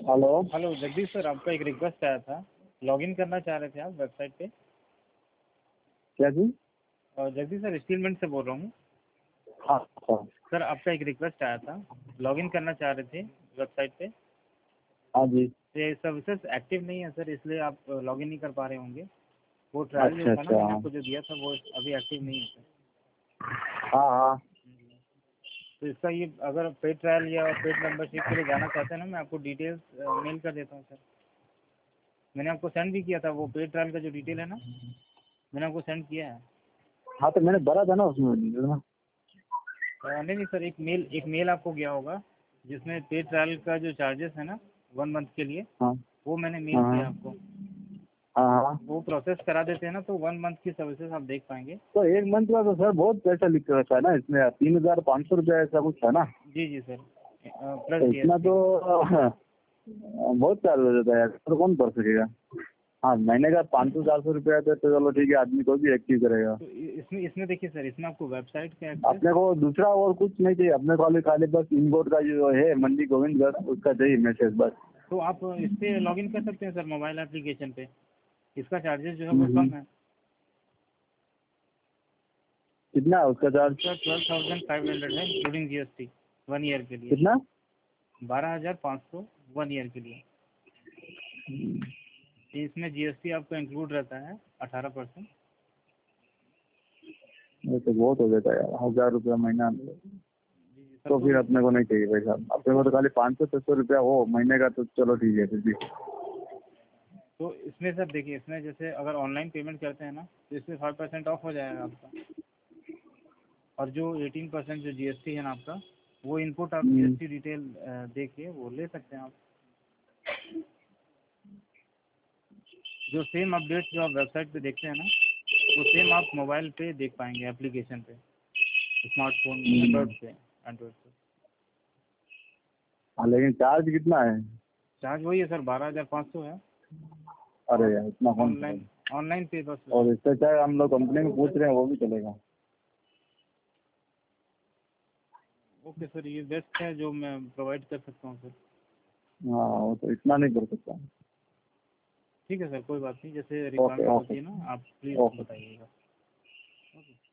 Hello. Hello Jagdish sir, आपका एक request आया था। लॉगिन करना चाह रहे थे आप वेबसाइट पे। क्या जी? और जगदीश सर, स्टीलमेंट से बोल रहा हूँ। हाँ हाँ। सर आपका एक रिक्वेस्ट आया था, लॉगिन करना चाह रहे थे वेबसाइट पे। हाँ जी। ये सर्विसेज एक्टिव नहीं है सर, इसलिए आप लॉगिन नहीं कर पा रहे होंगे। वो ट्रायल जो अच्छा था ना, अच्छा। मैंने आपको जो दिया था वो अभी एक्टिव नहीं है सर। हाँ हाँ। तो इसका ये अगर पेड ट्रायल या पेड मेंबरशिप के लिए जाना चाहते हैं ना, मैं आपको डिटेल्स मेल कर देता हूँ सर। मैंने आपको सेंड भी किया था, वो पेड ट्रायल का जो डिटेल है ना, मैंने आपको सेंड किया है। हाँ तो मैंने भरा था ना उसमें ना। नहीं नहीं सर, एक मेल आपको गया होगा जिसमें पेड ट्रायल का जो चार्जेस है ना 1 मंथ के लिए, हाँ वो मैंने मेल हाँ किया आपको। हाँ हाँ। वो प्रोसेस करा देते हैं ना, तो 1 मंथ की सर्विसेज आप देख पाएंगे। तो एक मंथ का तो सर बहुत पैसा लिख के रखा है ना इसमें, 3,500 रुपया ऐसा कुछ है ना। जी जी सर, प्लस तो इतना जीएसटी। तो बहुत चार्ज हो जाता है यार, तो कौन कर सकेगा। हाँ महीने का 500-400 रुपया तो चलो ठीक है, आदमी कोई भी एक्टिव करेगा। तो इसमें इसमें देखिए सर, इसमें आपको वेबसाइट का एक्सेस। अपने को दूसरा और कुछ नहीं चाहिए, अपने को खाली खाली बस इनबोर्ड का जो है मंडी गोविंदगढ़ उसका चाहिए मैसेज बस। तो आप इस पे लॉगिन कर सकते हैं सर, मोबाइल एप्लीकेशन पे। इसका चार्जेस जो है वो हम्म। कम है। कितना है उसका चार्ज? इसका 12,500 है इंक्लूडिंग जीएसटी, 1 ईयर के लिए। कितना? 12,500 1 ईयर के लिए। इसमें जीएसटी आपका इंक्लूड रहता है 18%। ये तो बहुत हो जाता है यार, 1,000 रुपया महीना में। जी जी सर, तो फिर अपने को नहीं चाहिए पैसा, अपने को तो खाली 500-600 रुपया हो महीने का तो चलो ठीक है फिर भी। तो इसमें सर देखिए, इसमें जैसे अगर ऑनलाइन पेमेंट करते हैं ना, तो इसमें 5% ऑफ हो जाएगा आपका। और जो 18% जो जीएसटी है ना आपका, वो इनपुट आप हम्म। जीएसटी डिटेल दे के वो ले सकते हैं आप। जो सेम अपडेट जो आप वेबसाइट पे देखते हैं ना, वो सेम आप मोबाइल पे देख पाएंगे एप्लीकेशन पे, स्मार्टफोन एंड्रॉयड पे। एंड्रॉयड पे हाँ लेकिन चार्ज कितना है? चार्ज वही है सर, 12,500 है। अरे और यार इतना कौन ऑनलाइन करेगा। ऑनलाइन पे बस। और इससे चाहे हम लोग कंपनी में पूछ रहे हैं वो भी चलेगा। ओके सर, ये बेस्ट है जो मैं प्रोवाइड कर सकता हूँ सर। हाँ वो तो इतना नहीं कर सकता। ठीक है सर, कोई बात नहीं, जैसे ओके रिक्वायरमेंट होती ओके है ना, आप प्लीज़ ओके। बताइएगा। ओके।